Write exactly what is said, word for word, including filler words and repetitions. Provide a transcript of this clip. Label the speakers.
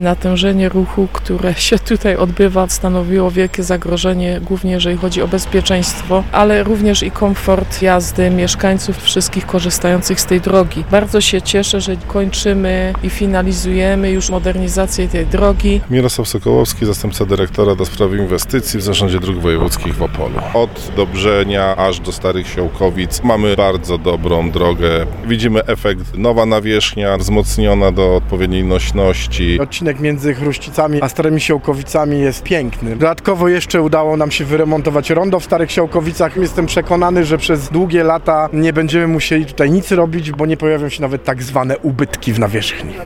Speaker 1: Natężenie ruchu, które się tutaj odbywa, stanowiło wielkie zagrożenie, głównie jeżeli chodzi o bezpieczeństwo, ale również i komfort jazdy mieszkańców, wszystkich korzystających z tej drogi. Bardzo się cieszę, że kończymy i finalizujemy już modernizację tej drogi.
Speaker 2: Mirosław Sokołowski, zastępca dyrektora do spraw inwestycji w Zarządzie Dróg Wojewódzkich w Opolu. Od Dobrzenia aż do Starych Siołkowic mamy bardzo dobrą drogę. Widzimy efekt, nowa nawierzchnia, wzmocniona do odpowiedniej nośności.
Speaker 3: Odcinek między Chruścicami a Starymi Siołkowicami jest piękny. Dodatkowo jeszcze udało nam się wyremontować rondo w Starych Siołkowicach. Jestem przekonany, że przez długie lata nie będziemy musieli tutaj nic robić, bo nie pojawią się nawet tak zwane ubytki w nawierzchni.